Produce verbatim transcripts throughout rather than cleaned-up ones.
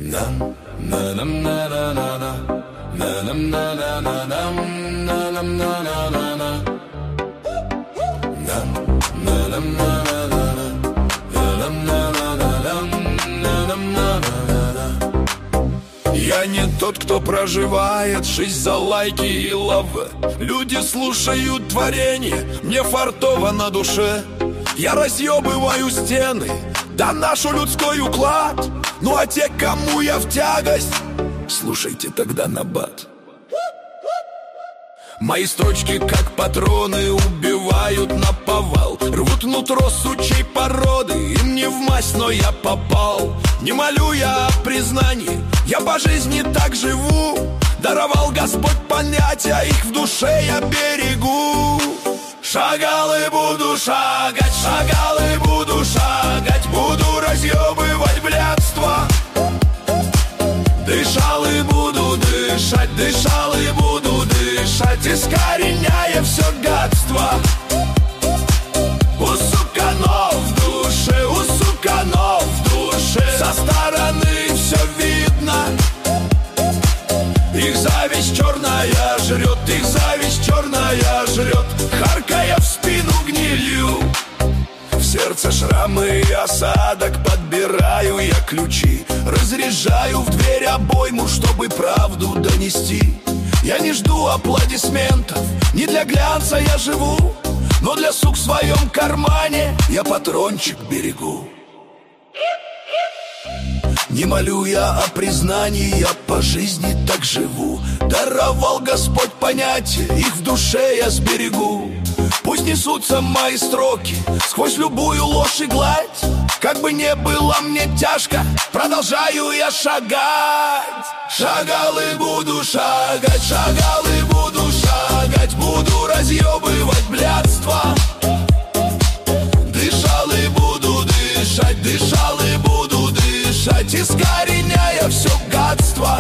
Я не тот, кто проживает жизнь за лайки и лавы. Люди слушают творение, мне фартово на душе. Я разъебываю стены, доношу людской уклад. Ну а те, кому я в тягость, слушайте тогда набат. Мои строчки, как патроны, убивают наповал. Рвут нутро сучей породы, им не в масть, но я попал. Не молю я о признании, я по жизни так живу. Даровал Господь понятия, их в душе я берегу. Шагал и буду шагать, шагал и буду шагать. Буду разъебывать блядство. Дышал и буду дышать, дышал и буду дышать, искореняя все гадство. У суканов в душе, у суканов в душе, со стороны все видно. Их зависть черная жрет, их зависть черная жрет, харкая в спину гнилью. В сердце шрамы и осадок, подбираю я ключи. Разряжаю в дверь обойму, чтобы правду донести. Я не жду аплодисментов, не для глянца я живу, но для сук в своем кармане я патрончик берегу. Не молю я о признании, я по жизни так живу. Даровал Господь понятия, их в душе я сберегу. Пусть несутся мои строки сквозь любую ложь и гладь. Как бы не было мне тяжко, продолжаю я шагать. Шагал и буду шагать, шагал и буду шагать. Буду разъебывать блядство. Дышал и буду дышать, дышал и буду дышать, искореняя все гадство.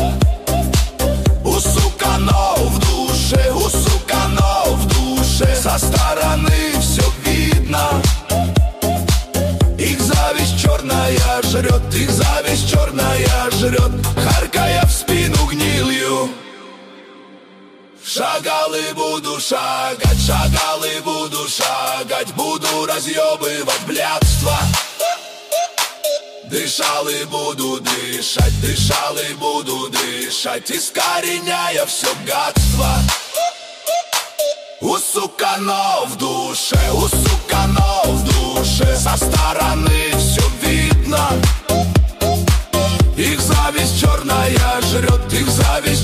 У суканов в душе, у суканов в душе, со стороны все видно. Их зависть черная жрет, их зависть черная жрет, харкая в спину гнилью. Шагал и буду шагать, шагал и буду шагать. Буду разъебывать блядство. Дышал и буду дышать, дышал и буду дышать, искореняя все гадство. У суканов в душе, у суканов в душе, со стороны все видно. Их зависть черная жрет, их зависть